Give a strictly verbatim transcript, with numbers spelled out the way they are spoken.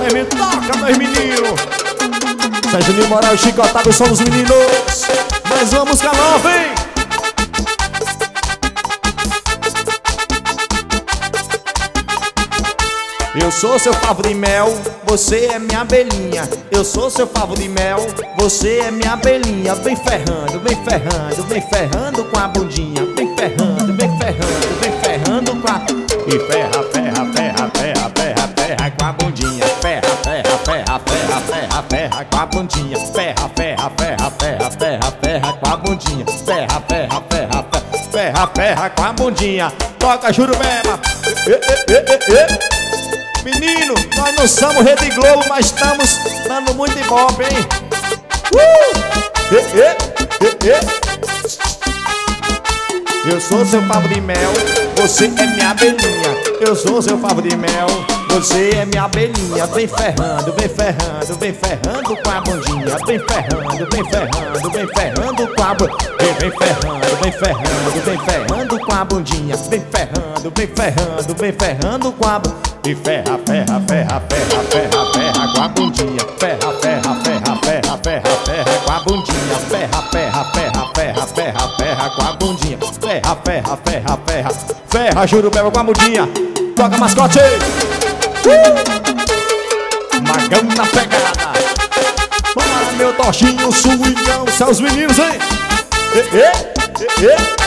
mesmo, toca, meus meninos. Sérgio Nil Moral e Chico Otávio são os meninos. Mais uma música nova, hein? Eu sou seu favo de mel, você é minha abelhinha. Eu sou seu favo de mel, você é minha abelhinha. Vem ferrando, vem ferrando, vem ferrando com a bundinha. Vem ferrando, vem ferrando, vem ferrando com a... E ferra, ferra, ferra, ferra, ferra, ferra com a bundinha. Ferra, ferra, ferra, ferra, ferra, ferra com a bundinha. Ferra, ferra, ferra, ferra, ferra, ferra com a bundinha. Ferra, ferra, ferra, ferra, ferra, ferra com a bundinha. Toca, Jurubeba. E, e, e, e, e. Menino, nós não somos Rede Globo, mas estamos dando muito ibope, hein? Uh! E, e, e, e. Eu sou seu favo de mel, você é minha abelhinha. Eu sou seu favo de mel, você é minha abelhinha. Vem ferrando, vem ferrando, vem ferrando com a bundinha. Vem ferrando, vem ferrando, vem ferrando com a bundinha. Vem ferrando, vem ferrando, vem ferrando com a bundinha. Vem ferrando, vem ferrando, vem ferrando com a bundinha. E ferra, ferra, ferra, ferra, ferra, ferra com a bundinha. Ferra, ferra, ferra, ferra, ferra, ferra com a bundinha. Ferra, ferra, ferra, ferra, ferra, ferra com a bundinha. Ferra, ferra, ferra, ferra, ferra, Jurubeba com a bundinha. Toca, mascote! Uh! Magão na pegada. Bora, meu tochinho, suingão, seus meninos, hein? E, e, e, e.